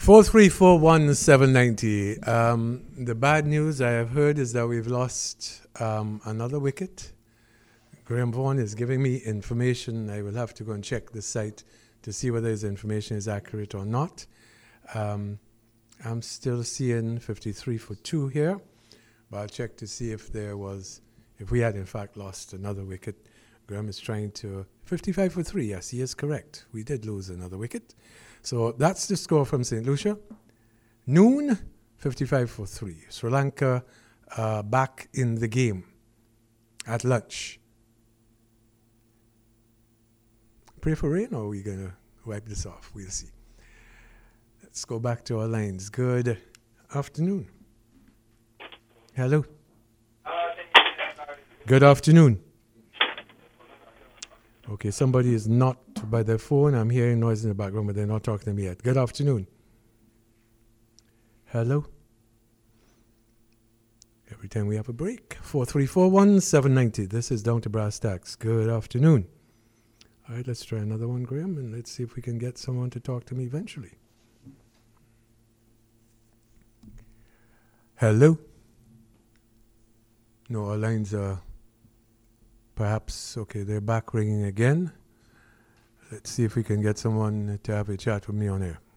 4341790. The bad news I have heard is that we've lost another wicket. Graham Vaughan is giving me information. I will have to go and check the site to see whether his information is accurate or not. I'm still seeing 53 for 2 here, but I'll check to see if we had in fact lost another wicket. Graham is trying to 55 for 3. Yes, he is correct. We did lose another wicket. So that's the score from St. Lucia. Noon, 55 for 3. Sri Lanka back in the game at lunch. Pray for rain, or are we going to wipe this off? We'll see. Let's go back to our lines. Good afternoon. Hello. Good afternoon. Okay, somebody is not by their phone. I'm hearing noise in the background, but they're not talking to me yet. Good afternoon. Hello. Every time we have a break. 4341790. This is Down to Brass Tacks. Good afternoon. All right, let's try another one, Graham, and let's see if we can get someone to talk to me eventually. Hello. No, our lines are perhaps, okay, they're back ringing again. Let's see if we can get someone to have a chat with me on air.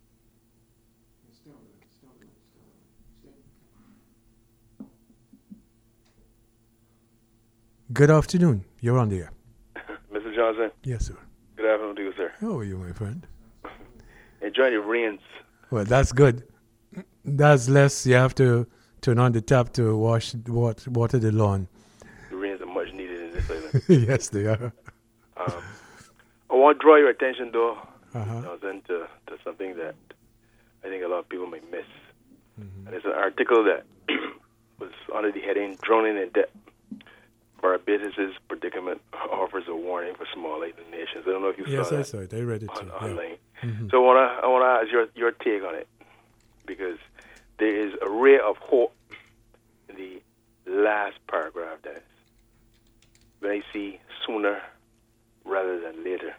Good afternoon. You're on the air. Mr. Johnson? Yes, sir. Good afternoon to you, sir. How are you, my friend? Enjoying the rains. Well, that's good. That's less. You have to turn on the tap to water the lawn. The rains are much needed in this island. Yes, they are. I want to draw your attention, though, Uh-huh. to something that I think a lot of people may miss. Mm-hmm. And it's an article that was under the heading Drowning in Debt. Barbados' predicament offers a warning for small island nations. I don't know if you saw that. Yes, I saw it. I read it too. Online. Yeah. Mm-hmm. So I want to ask your take on it, because there is a ray of hope in the last paragraph, Dennis. When I see sooner rather than later.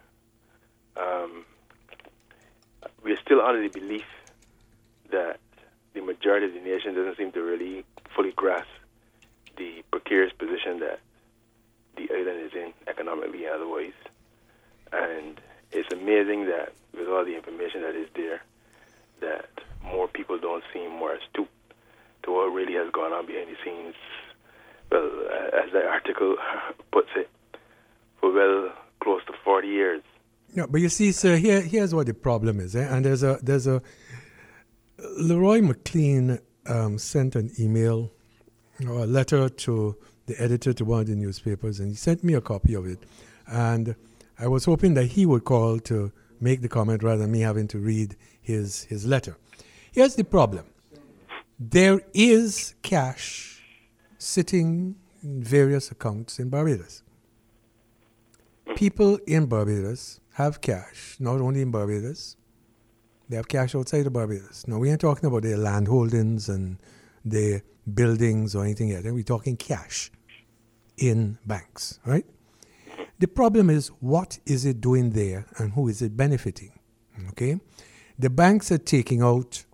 We're still under the belief that the majority of the nation doesn't seem to really fully grasp the precarious position that the island is in economically and otherwise. And it's amazing that with all the information that is there, that more people don't seem more astute to what really has gone on behind the scenes. Well, as the article puts it, for close to 40 years. Yeah, but you see, sir, here's what the problem is, and there's a Leroy McLean sent an email or a letter to the editor to one of the newspapers, and he sent me a copy of it, and I was hoping that he would call to make the comment rather than me having to read his letter. Here's the problem. There is cash sitting in various accounts in Barbados. People in Barbados have cash, not only in Barbados, they have cash outside of Barbados. Now, we ain't talking about their land holdings and their buildings or anything else. We're talking cash in banks, right? The problem is, what is it doing there and who is it benefiting? Okay? The banks are taking out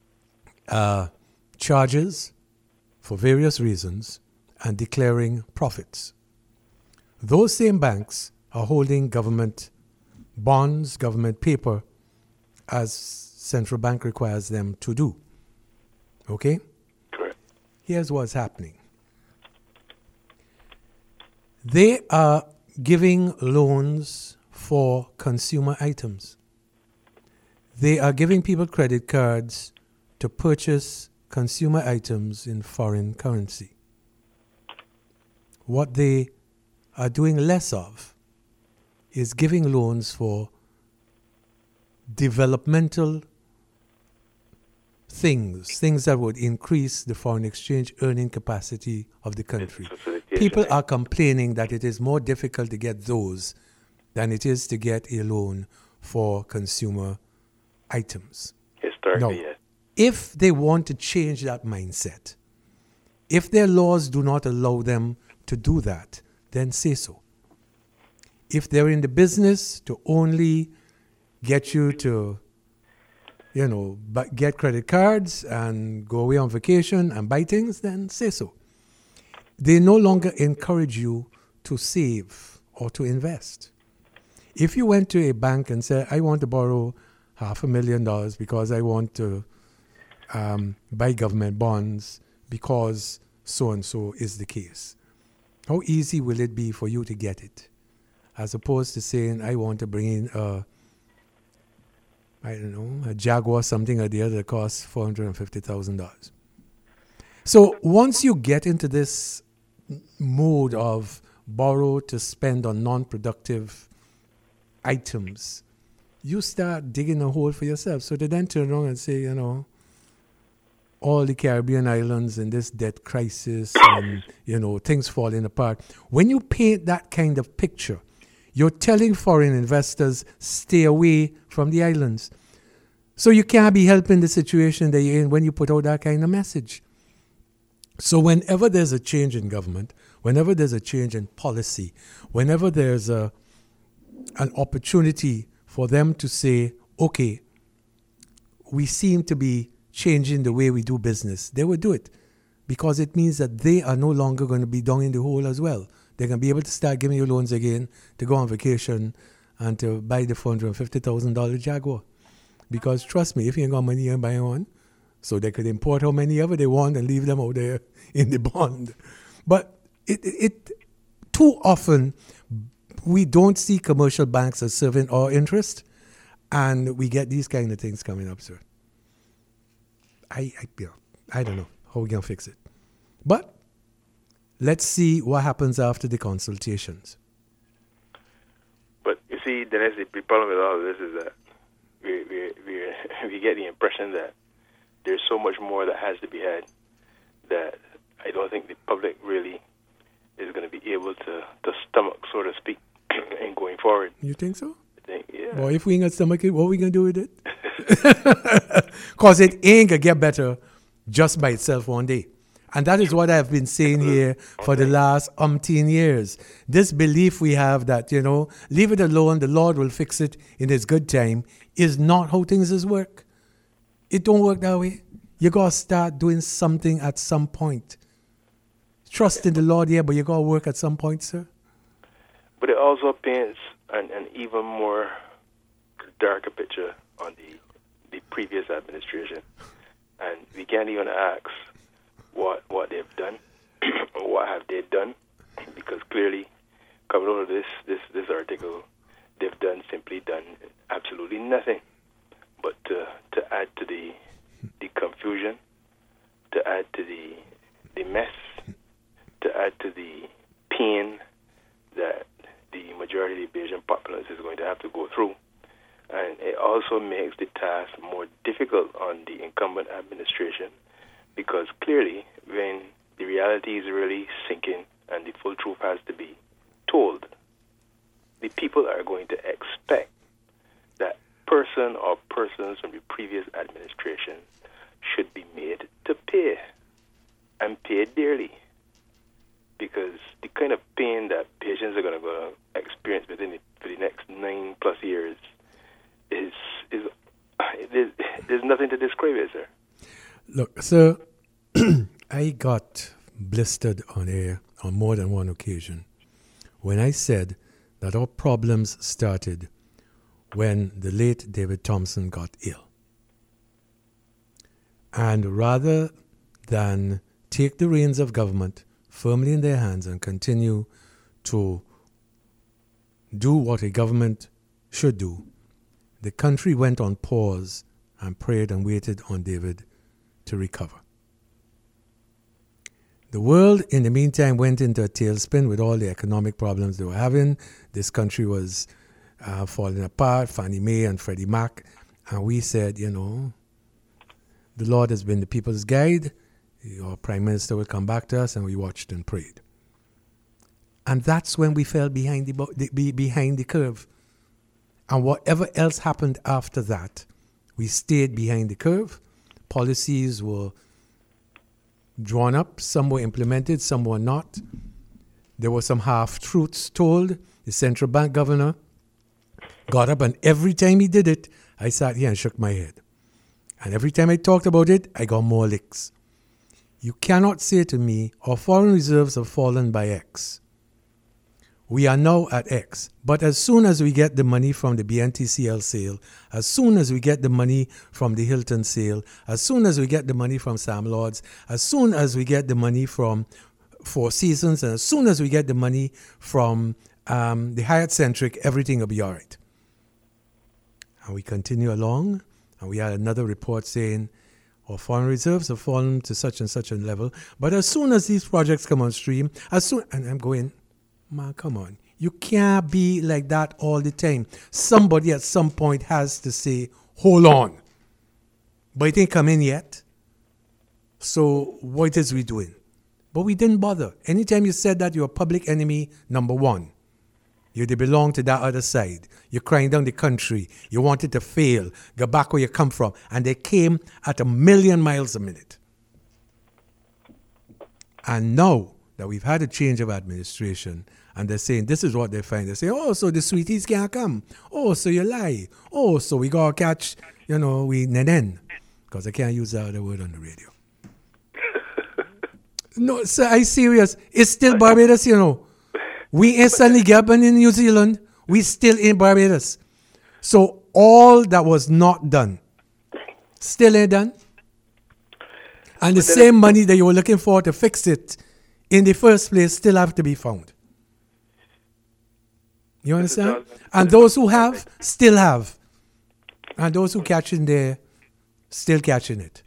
charges for various reasons and declaring profits. Those same banks are holding government bonds, government paper, as central bank requires them to do. Okay? Correct. Here's what's happening. They are giving loans for consumer items. They are giving people credit cards to purchase consumer items in foreign currency. What they are doing less of is giving loans for developmental things that would increase the foreign exchange earning capacity of the country. People are complaining that it is more difficult to get those than it is to get a loan for consumer items. Historically, now, yes. If they want to change that mindset, if their laws do not allow them to do that, then say so. If they're in the business to only get you to, get credit cards and go away on vacation and buy things, then say so. They no longer encourage you to save or to invest. If you went to a bank and said, I want to borrow $500,000 because I want to buy government bonds because so-and-so is the case, how easy will it be for you to get it? As opposed to saying, I want to bring in a Jaguar, something or the other that costs $450,000. So once you get into this mode of borrow to spend on non-productive items, you start digging a hole for yourself. So they then turn around and say, all the Caribbean islands in this debt crisis and, things falling apart. When you paint that kind of picture, you're telling foreign investors, stay away from the islands. So you can't be helping the situation that you're in when you put out that kind of message. So whenever there's a change in government, whenever there's a change in policy, whenever there's an opportunity for them to say, okay, we seem to be changing the way we do business, they will do it because it means that they are no longer going to be down in the hole as well. They're going to be able to start giving you loans again to go on vacation and to buy the $450,000 Jaguar. Because trust me, if you ain't got money, you ain't buying one. So they could import how many ever they want and leave them out there in the bond. But it too often, we don't see commercial banks as serving our interest, and we get these kind of things coming up, sir. I don't know how we're going to fix it. But let's see what happens after the consultations. But you see, the problem with all of this is that we get the impression that there's so much more that has to be had that I don't think the public really is going to be able to stomach, so to speak, in going forward. You think so? I think, yeah. Well, if we ain't going to stomach it, what are we going to do with it? Because it ain't going to get better just by itself one day. And that is what I've been saying here for the last umpteen years. This belief we have that, leave it alone, the Lord will fix it in His good time, is not how things work. It don't work that way. You got to start doing something at some point. Trust in the Lord, yeah, but you got to work at some point, sir. But it also paints an even more darker picture on the previous administration. And we can't even ask what they've done, what have they done, because clearly, coming out of this article, they've simply done absolutely nothing but to add to the confusion, to add to the mess, to add to the pain that the majority of the Bajan populace is going to have to go through. And it also makes the task more difficult on the incumbent administration, because clearly when the reality is really sinking and the full truth has to be told, the people are going to expect that person or persons from the previous administration should be made to pay, and pay dearly. Because the kind of pain that patients are going to experience for the next 9+ years is there's nothing to describe it, sir. Look, sir, I got blistered on air on more than one occasion when I said that our problems started when the late David Thompson got ill. And rather than take the reins of government firmly in their hands and continue to do what a government should do, the country went on pause and prayed and waited on David to recover. The world, in the meantime, went into a tailspin with all the economic problems they were having. This country was falling apart, Fannie Mae and Freddie Mac. And we said, the Lord has been the people's guide. Your Prime Minister will come back to us, and we watched and prayed. And that's when we fell behind the curve. And whatever else happened after that, we stayed behind the curve. Policies were drawn up, some were implemented, some were not. There were some half-truths told. The central bank governor got up, and every time he did it, I sat here and shook my head. And every time I talked about it, I got more licks. You cannot say to me, our foreign reserves have fallen by X. We are now at X. But as soon as we get the money from the BNTCL sale, as soon as we get the money from the Hilton sale, as soon as we get the money from Sam Lords, as soon as we get the money from Four Seasons, and as soon as we get the money from the Hyatt Centric, everything will be all right. And we continue along, and we had another report saying, our foreign reserves have fallen to such and such a level. But as soon as these projects come on stream, and I'm going, man, come on. You can't be like that all the time. Somebody at some point has to say, hold on. But it ain't come in yet. So what is we doing? But we didn't bother. Anytime you said that, you're a public enemy, number one. You belong to that other side. You're crying down the country. You want it to fail. Go back where you come from. And they came at 1,000,000 miles a minute. And now that we've had a change of administration, and they're saying this is what they find. They say, oh, so the sweeties can't come. Oh, so you lie. Oh, so we got to catch, we nenen. Because I can't use that other word on the radio. No, sir, I'm serious. It's still Barbados, We ain't suddenly gabbing in New Zealand. We still in Barbados. So all that was not done, still ain't done. And the same money that you were looking for to fix it in the first place still have to be found. You understand? And those who have, still have. And those who catch in there, still catching it.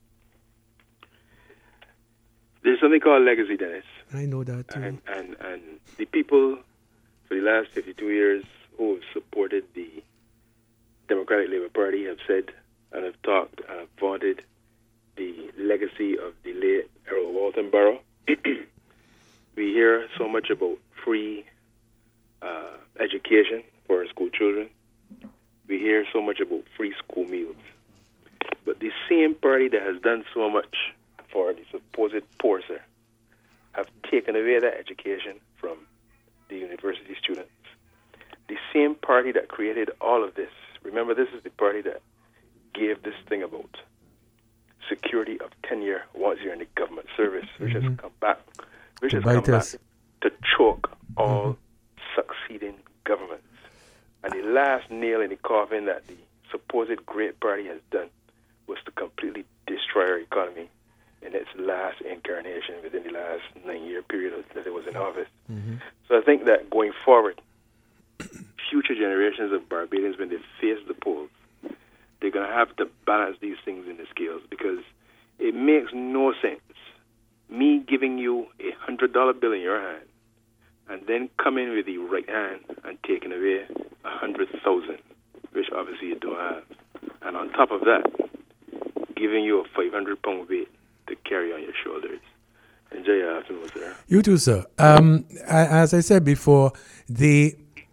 There's something called legacy, Dennis. I know that too. And the people for the last 52 years who have supported the Democratic Labour Party have said and have talked and have vaunted the legacy of the late Errol Walton Barrow. We hear so much about free education for our school children. We hear so much about free school meals. But the same party that has done so much for the supposed poor, sir, have taken away that education from the university students. The same party that created all of this. Remember, this is the party that gave this thing about security of tenure once you're in the government service, which has come back, to choke all succeeding governments. And the last nail in the coffin that the supposed great party has done was to completely destroy our economy in its last incarnation within the last 9-year period that it was in office. So I think that going forward, future generations of Barbadians, when they face the polls, they're going to have to balance these things in the scales, because it makes no sense me giving you $100 bill in your hand and then coming with the right hand and taking away 100,000, which obviously you don't have. And on top of that, giving you a 500-pound weight to carry on your shoulders. Enjoy your afternoon, sir. You too, sir. As I said before, the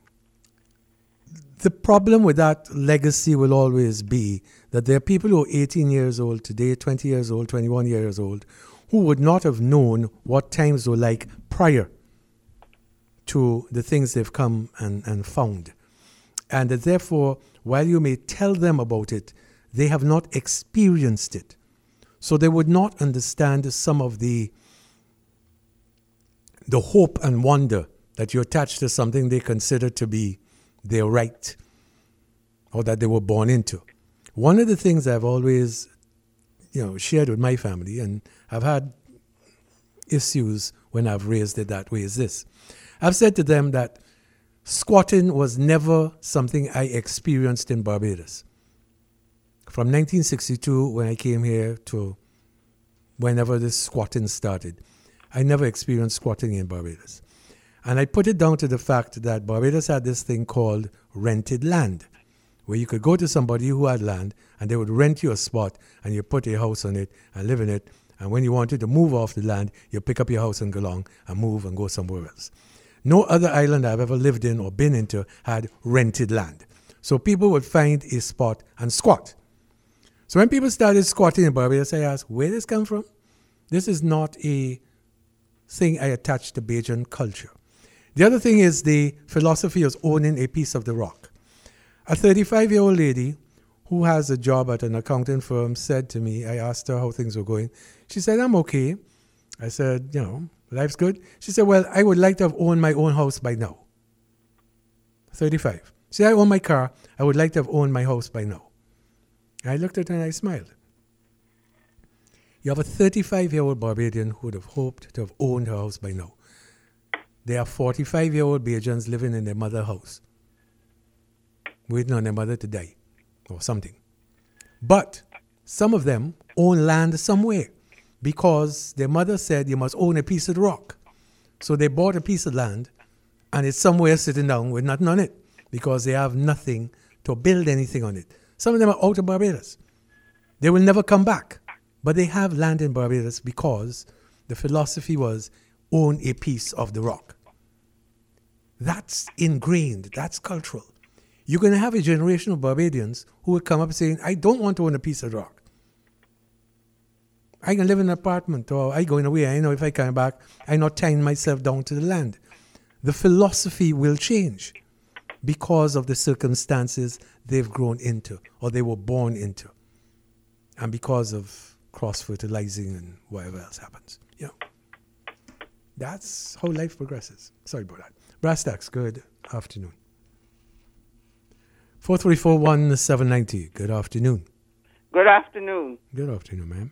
problem with that legacy will always be that there are people who are 18 years old today, 20 years old, 21 years old, who would not have known what times were like prior to the things they've come and found. And that therefore, while you may tell them about it, they have not experienced it. So they would not understand some of the hope and wonder that you attach to something they consider to be their right or that they were born into. One of the things I've always, shared with my family, and I've had issues when I've raised it that way, is this. I've said to them that squatting was never something I experienced in Barbados. From 1962, when I came here, to whenever this squatting started, I never experienced squatting in Barbados. And I put it down to the fact that Barbados had this thing called rented land, where you could go to somebody who had land and they would rent you a spot and you put a house on it and live in it. And when you wanted to move off the land, you pick up your house and go along and move and go somewhere else. No other island I've ever lived in or been into had rented land. So people would find a spot and squat. So when people started squatting in Barbados, I asked, where did this come from? This is not a thing I attach to Bajan culture. The other thing is the philosophy of owning a piece of the rock. A 35-year-old lady who has a job at an accounting firm, said to me, I asked her how things were going. She said, I'm okay. I said, life's good. She said, well, I would like to have owned my own house by now. 35. She said, I own my car. I would like to have owned my house by now. I looked at her and I smiled. You have a 35-year-old Barbadian who would have hoped to have owned her house by now. There are 45-year-old Bajans living in their mother's house, waiting on their mother to die or something. But some of them own land somewhere because their mother said you must own a piece of the rock. So they bought a piece of land and it's somewhere sitting down with nothing on it because they have nothing to build anything on it. Some of them are out of Barbados. They will never come back. But they have land in Barbados because the philosophy was own a piece of the rock. That's ingrained. That's cultural. You're going to have a generation of Barbadians who will come up saying, I don't want to own a piece of rock. I can live in an apartment or I go in away. I know if I come back, I'm not tying myself down to the land. The philosophy will change because of the circumstances they've grown into or they were born into. And because of cross-fertilizing and whatever else happens. That's how life progresses. Sorry about that. Brass Tacks, good afternoon. 434-1790, good afternoon. Good afternoon. Good afternoon, ma'am.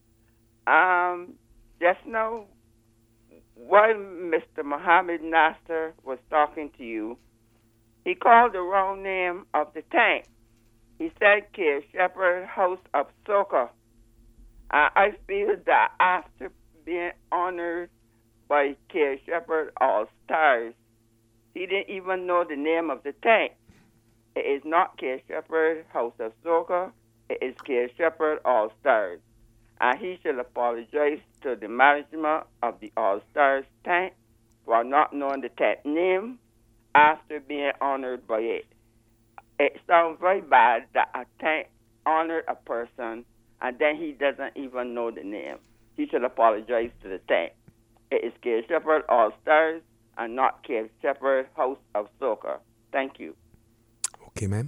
Just now, while Mr. Mohammed Nasser was talking to you, he called the wrong name of the tank. He said Care Shepherd, House of Soca. I feel that after being honored by Care Shepherd All Stars, he didn't even know the name of the tank. It is not Care Shepherd House of Soca. It is Care Shepherd All Stars. And he should apologize to the management of the All Stars tank for not knowing the tank name after being honored by it. It sounds very bad that a tank honored a person and then he doesn't even know the name. He should apologize to the tank. It is Care Shepherd All Stars and not Care Shepherd House of Soca. Thank you. Okay, ma'am.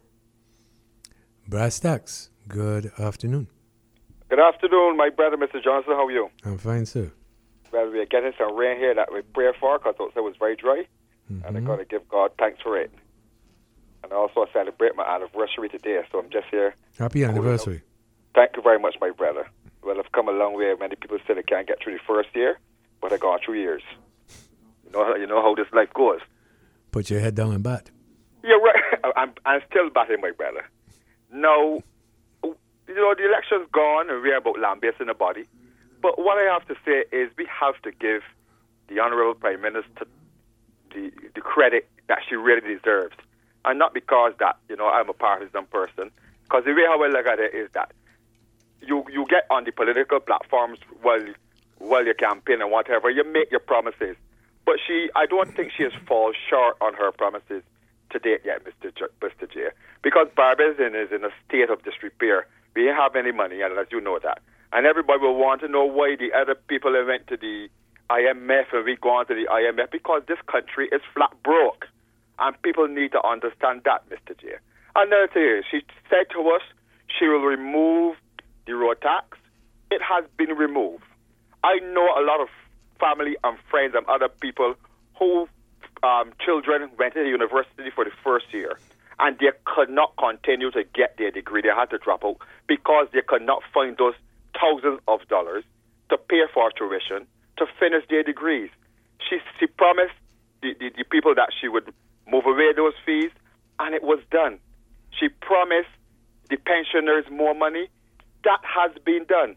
Brass Tacks, good afternoon. Good afternoon, my brother, Mr. Johnson. How are you? I'm fine, sir. Well, we're getting some rain here that we pray for because it was very dry. And I'm going to give God thanks for it. And also I celebrate my anniversary today, so I'm just here. Happy anniversary. Thank you very much, my brother. Well, I've come a long way. Many people say they can't get through the first year, but I got 2 years. You know how this life goes. Put your head down and bat. Yeah, right. I'm still batting, my brother. Now, the election's gone and we're about lambasting the body. But what I have to say is we have to give the Honorable Prime Minister the credit that she really deserves. And not because that, I'm a partisan person. Because the way how I look at it is that you get on the political platforms while you campaign and whatever, you make your promises. But I don't think she has fallen short on her promises to date yet, Mr. J. Because Barbados is in a state of disrepair. We don't have any money, and as you know that. And everybody will want to know why the other people went to the IMF and we go on to the IMF, because this country is flat broke. And people need to understand that, Mr. J. Another thing is, she said to us she will remove the road tax. It has been removed. I know a lot of family and friends and other people who children went to the university for the first year and they could not continue to get their degree. They had to drop out because they could not find those thousands of dollars to pay for tuition to finish their degrees. She promised the people that she would move away those fees, and it was done. She promised the pensioners more money. That has been done.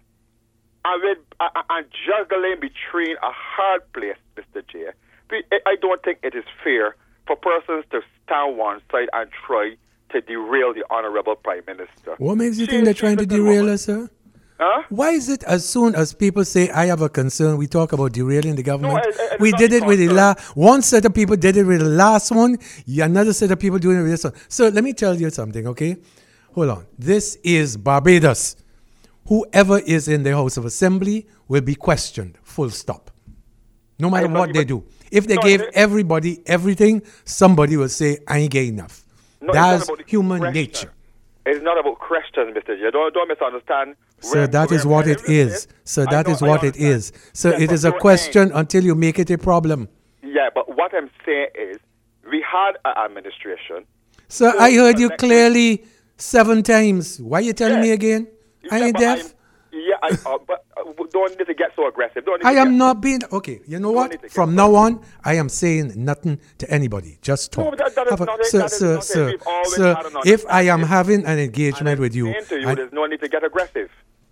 And juggling between a hard place, Mr. J. I don't think it is fair for persons to stand one side and try to derail the Honorable Prime Minister. What makes you think they're trying to derail us, sir? Huh? Why is it as soon as people say, I have a concern, we talk about derailing the government? No, we did it with one set of people did it with the last one, another set of people doing it with this one. So let me tell you something, okay? Hold on. This is Barbados. Whoever is in the House of Assembly will be questioned, full stop. No matter what they do. If they gave everybody everything, somebody will say, I ain't getting enough. That's human nature. It's not about questions, Mr. J. Don't misunderstand. Sir, that is what it is. Sir, that is what it is. Sir, it is a question until you make it a problem. Yeah, but what I'm saying is, we had an administration. Sir, I heard you clearly 7 times. Why are you telling me again? I ain't deaf. But don't need to get so aggressive. I am not being... Okay, you know what? From now on, I am saying nothing to anybody. Just talk. No, that is not it. Sir, if I am having an engagement with you... There's no need to get aggressive.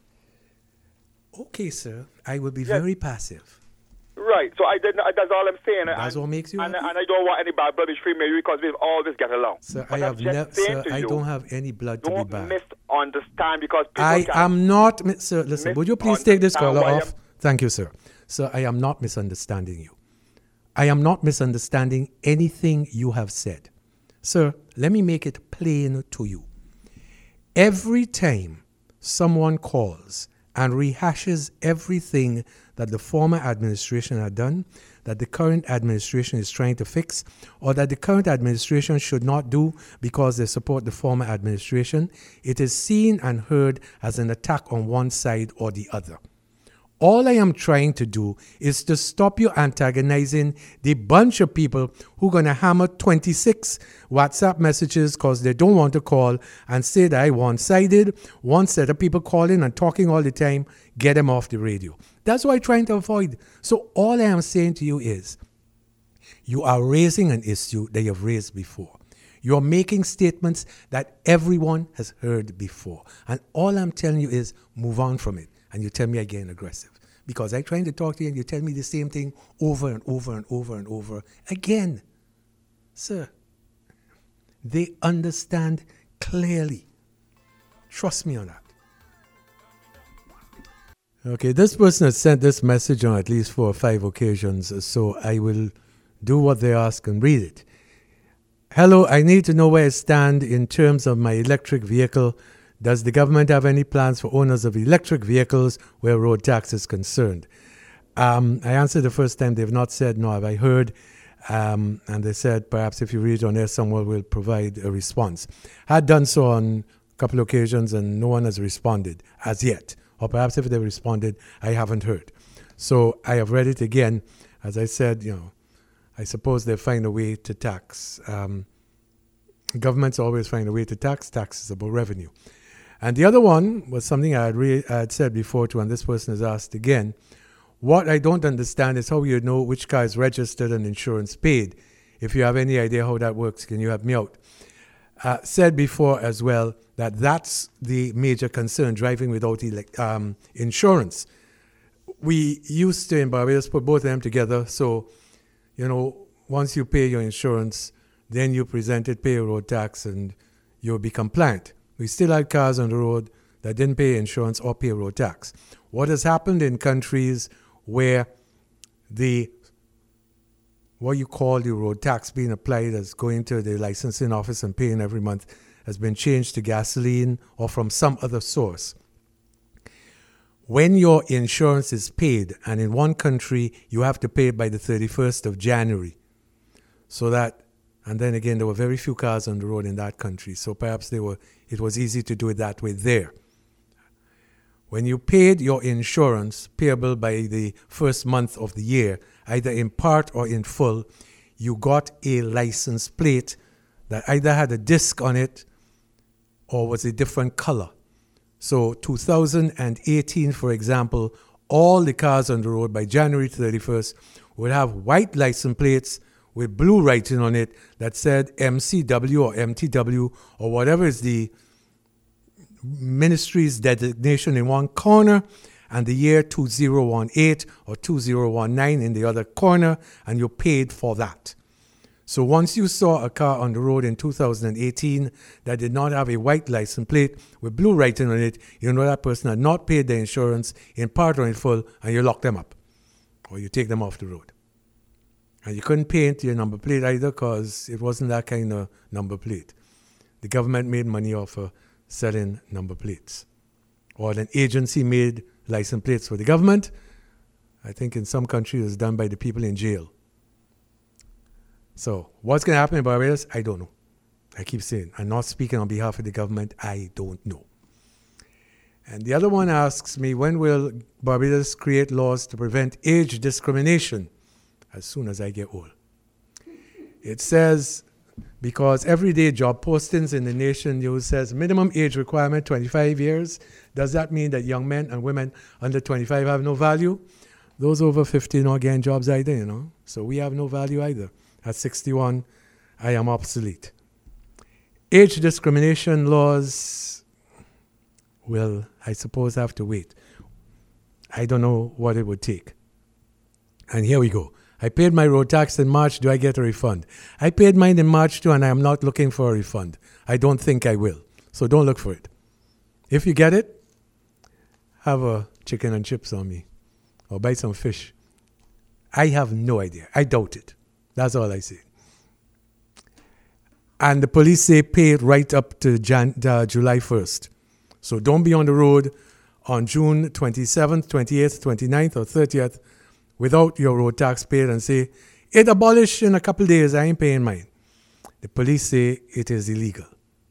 Okay, sir. I will be very passive. Right, so that's all I'm saying. That's what makes you happy? And I don't want any bad blood between me and you because we've always get along. Sir, I don't have any blood to be bad. Don't misunderstand because people I am not... Sir, listen, would you please take this caller off? Thank you, sir. Sir, I am not misunderstanding you. I am not misunderstanding anything you have said. Sir, let me make it plain to you. Every time someone calls and rehashes everything that the former administration had done, that the current administration is trying to fix, or that the current administration should not do because they support the former administration, it is seen and heard as an attack on one side or the other. All I am trying to do is to stop you antagonizing the bunch of people who are going to hammer 26 WhatsApp messages because they don't want to call and say that I one-sided, one set of people calling and talking all the time, get them off the radio. That's what I'm trying to avoid. So all I am saying to you is, you are raising an issue that you've raised before. You're making statements that everyone has heard before. And all I'm telling you is, move on from it. And you tell me I get aggressive. Because I'm trying to talk to you and you tell me the same thing over and over and over and over again. Sir, they understand clearly. Trust me on that. Okay, this person has sent this message on at least 4 or 5 occasions, so I will do what they ask and read it. Hello, I need to know where I stand in terms of my electric vehicle. Does the government have any plans for owners of electric vehicles where road tax is concerned? I answered the first time. They've not said, no, have I heard. And they said, perhaps if you read it on air, someone will provide a response. Had done so on a couple of occasions and no one has responded as yet. Or perhaps if they responded, I haven't heard. So I have read it again. As I said, I suppose they find a way to tax. Governments always find a way to tax. Tax is about revenue. And the other one was something I had said before too, and this person has asked again. What I don't understand is how you know which car is registered and insurance paid. If you have any idea how that works, can you help me out? Said before as well that that's the major concern, driving without insurance. We used to in Barbados put both of them together. So, once you pay your insurance, then you present it, pay your road tax, and you'll be compliant. We still had cars on the road that didn't pay insurance or pay road tax. What has happened in countries where what you call the road tax being applied as going to the licensing office and paying every month has been changed to gasoline or from some other source. When your insurance is paid, and in one country you have to pay it by the 31st of January, and then again there were very few cars on the road in that country, so perhaps it was easy to do it that way there. When you paid your insurance payable by the first month of the year, either in part or in full, you got a license plate that either had a disc on it or was a different color. So 2018, for example, all the cars on the road by January 31st would have white license plates with blue writing on it that said MCW or MTW or whatever is the ministry's designation in one corner, and the year 2018 or 2019 in the other corner, and you paid for that. So once you saw a car on the road in 2018 that did not have a white license plate with blue writing on it, you know that person had not paid their insurance in part or in full, and you lock them up or you take them off the road. And you couldn't paint your number plate either because it wasn't that kind of number plate. The government made money off of selling number plates. Or an agency made license plates for the government. I think in some countries it's done by the people in jail. So what's going to happen in Barbados? I don't know. I keep saying, I'm not speaking on behalf of the government. I don't know. And the other one asks me, when will Barbados create laws to prevent age discrimination? As soon as I get old. It says, because everyday job postings in the Nation News says minimum age requirement 25 years. Does that mean that young men and women under 25 have no value? Those over 50 not getting jobs either, you know. So we have no value either. At 61, I am obsolete. Age discrimination laws will, I suppose, have to wait. I don't know what it would take. And here we go. I paid my road tax in March. Do I get a refund? I paid mine in March too, and I am not looking for a refund. I don't think I will. So don't look for it. If you get it, have a chicken and chips on me. Or buy some fish. I have no idea. I doubt it. That's all I say. And the police say pay it right up to July 1st. So don't be on the road on June 27th, 28th, 29th, or 30th without your road tax paid and say, it abolished in a couple of days, I ain't paying mine. The police say it is illegal.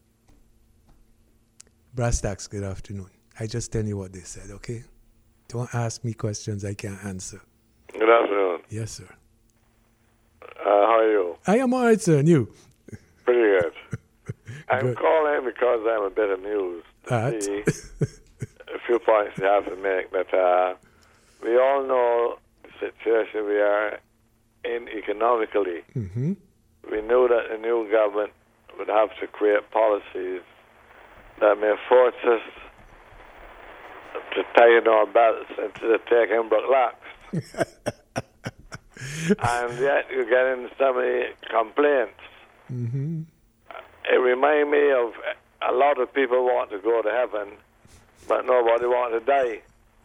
Brass tacks, good afternoon. I just tell you what they said, okay? Don't ask me questions I can't answer. Good afternoon. Yes, sir. How are you? I am all right, sir, and you? Pretty good. I'm Good. calling because I'm a bit amused to see a few points you have to make. But we all know the situation we are in economically. Mm-hmm. We knew that the new government would have to create policies that may force us to tighten our belts instead of taking broke locks. And yet you're getting so many complaints. Mm-hmm. It reminds me of a lot of people want to go to heaven, but nobody wants to die.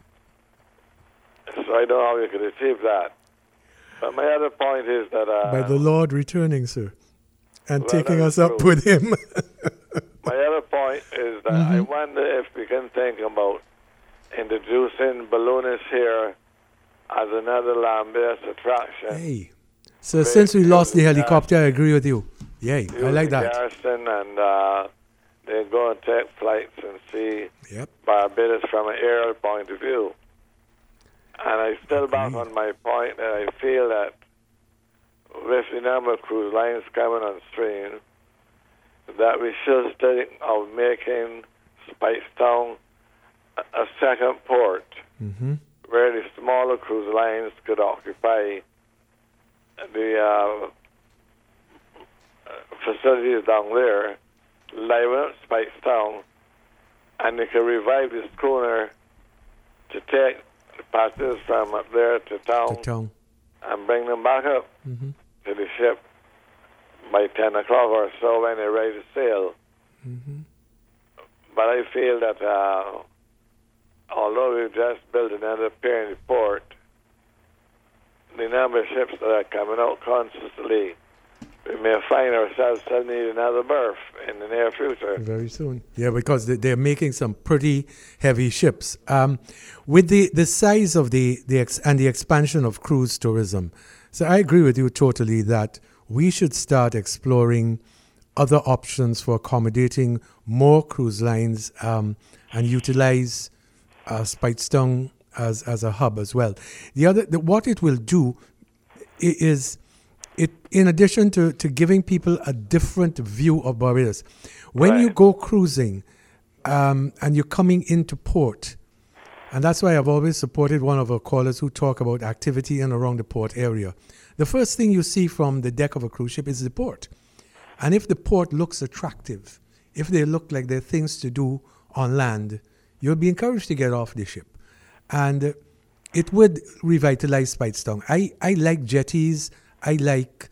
So I don't know how you could achieve that. But my other point is that... By the Lord returning, sir, and well, taking us true. up with him. My other point is that I wonder if we can think about introducing balloonists here as another land-based attraction. Hey. So since we lost the helicopter, I agree with you. Yay, I like that. Garrison and they go and take flights and see Yep. Barbados from an aerial point of view. And I still back on my point that I feel that with the number of cruise lines coming on stream, that we should think of making Spicetown a second port Mm-hmm. where the smaller cruise lines could occupy the facilities down there, liven up Spicetown, and they could revive the schooner to take the passengers from up there to town, and bring them back up Mm-hmm. to the ship by 10 o'clock or so when they're ready to sail. Mm-hmm. But I feel that although we've just built another pier in the port, the number of ships that are coming out constantly, we may find ourselves still need another berth in the near future. Very soon. Yeah, because they're making some pretty heavy ships. With the size of the expansion of cruise tourism, so I agree with you totally that we should start exploring other options for accommodating more cruise lines and utilize Spicetown as a hub as well. What it will do is, it, in addition to giving people a different view of Barbados, when you go cruising and you're coming into port, and that's why I've always supported one of our callers who talk about activity in and around the port area. The first thing you see from the deck of a cruise ship is the port. And if the port looks attractive, if they look like there are things to do on land, you'll be encouraged to get off the ship. And it would revitalize Spicetown. I like jetties. I like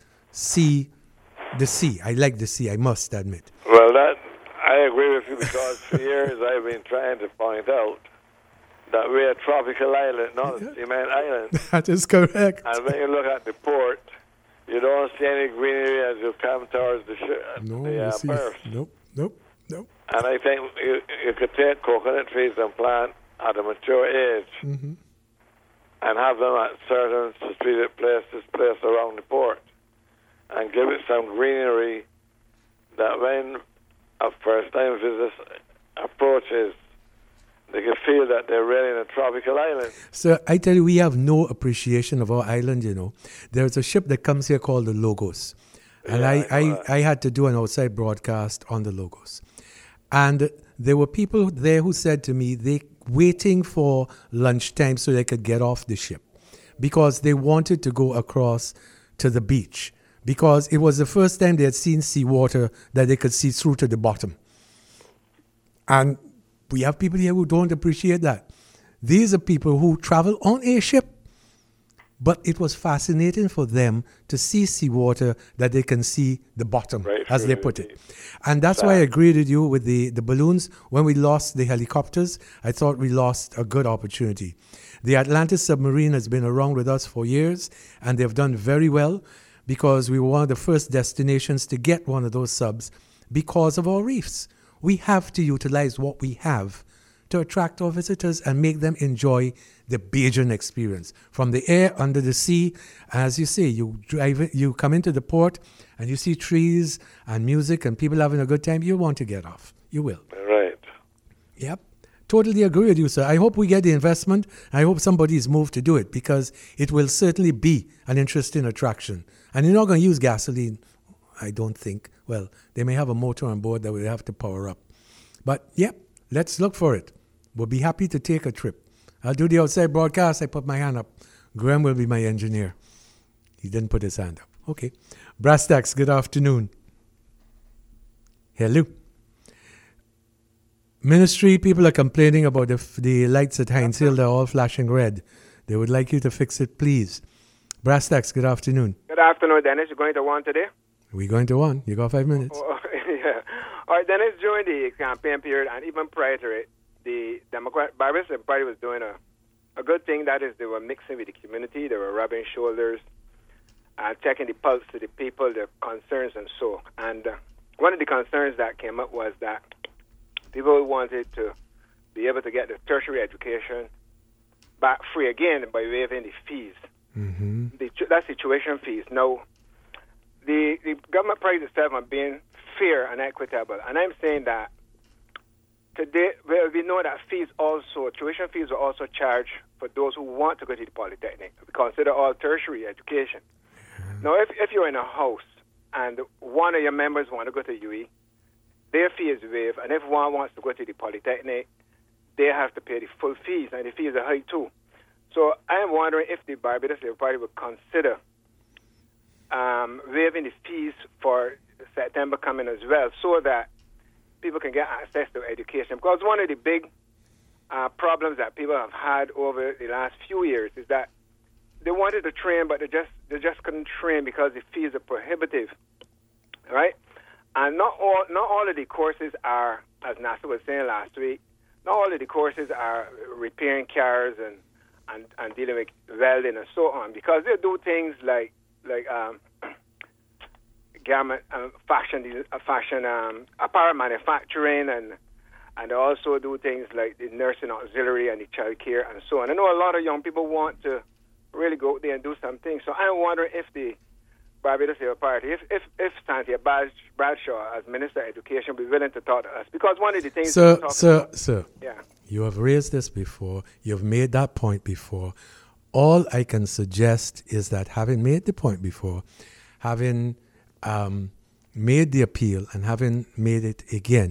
the sea. I like the sea, I must admit. Well, that I agree with you because for years I've been trying to point out that we're a tropical island, not a cement island. That is correct. And when you look at the port, you don't see any greenery as you come towards the berth. Nope. And I think you could take coconut trees and plant at a mature age Mm-hmm. and have them at certain secluded places placed around the port and give it some greenery that when a first-time visitor approaches, they can feel that they're really in a tropical island. So I tell you, we have no appreciation of our island, you know. There's a ship that comes here called the Logos. And Yeah, I had to do an outside broadcast on the Logos. And there were people there who said to me, they waiting for lunchtime so they could get off the ship because they wanted to go across to the beach because it was the first time they had seen seawater that they could see through to the bottom. And we have people here who don't appreciate that. These are people who travel on a ship, but it was fascinating for them to see seawater that they can see the bottom, Right as through they the put it. deep. And that's why I agreed with you with the balloons. When we lost the helicopters, I thought we lost a good opportunity. The Atlantis submarine has been around with us for years, and they've done very well because we were one of the first destinations to get one of those subs because of our reefs. We have to utilize what we have to attract our visitors and make them enjoy the Bajan experience. From the air, under the sea, as you say, you come into the port and you see trees and music and people having a good time, you want to get off. You will. Right. Yep. Totally agree with you, sir. I hope we get the investment. I hope somebody is moved to do it because it will certainly be an interesting attraction. And you're not going to use gasoline, I don't think. Well, they may have a motor on board that we have to power up. But, yep, let's look for it. We'll be happy to take a trip. I'll do the outside broadcast. I put my hand up. Graham will be my engineer. He didn't put his hand up. Okay. Brastax, good afternoon. Hello. Ministry, people are complaining about the lights at Heinz Hill. They're all flashing red. They would like you to fix it, please. Brastax, good afternoon. Good afternoon, Dennis. You're going to one today? We're going to one. You got 5 minutes. Oh, yeah. All right, Dennis, during the campaign period and even prior to it, the Barbados Party was doing a good thing. That is, they were mixing with the community. They were rubbing shoulders and checking the pulse to the people, their concerns and so. And one of the concerns that came up was that people wanted to be able to get the tertiary education back free again by waiving the fees. Mm-hmm. That's tuition fees. Now, the government prides itself on being fair and equitable, and I'm saying that today we know that tuition fees are also charged for those who want to go to the Polytechnic. We consider all tertiary education. Now, if you're in a house and one of your members want to go to UE, their fee is waived, and if one wants to go to the Polytechnic, they have to pay the full fees, and the fees are high too. So I am wondering if the Barbados Labour Party would consider waiving the fees for September coming as well, so that people can get access to education. Because one of the big problems that people have had over the last few years is that they wanted to train, but they just couldn't train because the fees are prohibitive, right? And not all of the courses are, as NASA was saying last week, not all of the courses are repairing cars and dealing with welding and so on, because they do things like garment fashion apparel manufacturing, and they also do things like the nursing auxiliary and the child care and so on. I know a lot of young people want to really go out there and do something. So I'm wondering if the Barbados Labour Party, if Cynthia Bradshaw as Minister of Education will be willing to talk to us, because one of the things... Sir, yeah. You have raised this before. You've made that point before. All I can suggest is that having made the point before, having made the appeal and having made it again,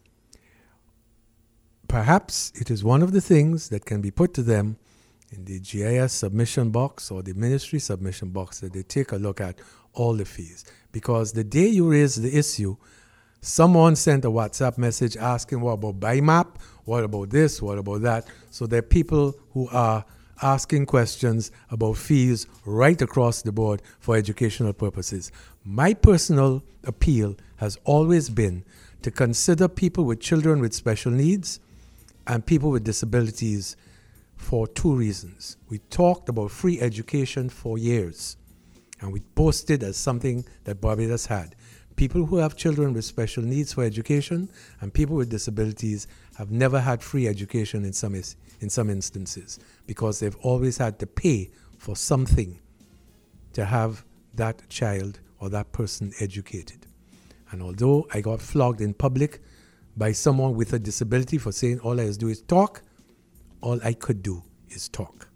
perhaps it is one of the things that can be put to them in the GIS submission box or the ministry submission box, that they take a look at all the fees. Because the day you raise the issue, someone sent a WhatsApp message asking, what about BIMAP? What about this? What about that? So there are people who are asking questions about fees right across the board for educational purposes. My personal appeal has always been to consider people with children with special needs and people with disabilities for two reasons. We talked about free education for years, and we boasted as something that Barbados had. People who have children with special needs for education and people with disabilities have never had free education in some instances, because they've always had to pay for something to have that child or that person educated. And although I got flogged in public by someone with a disability for saying all I do is talk, all I could do is talk.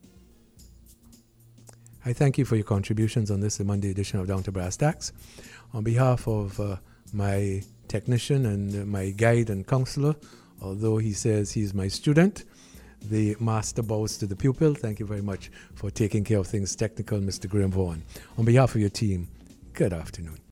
I thank you for your contributions on this Monday edition of Down to Brass Tacks. On behalf of my technician and my guide and counselor, although he says he's my student, the master bows to the pupil. Thank you very much for taking care of things technical, Mr. Graham Vaughan. On behalf of your team, good afternoon.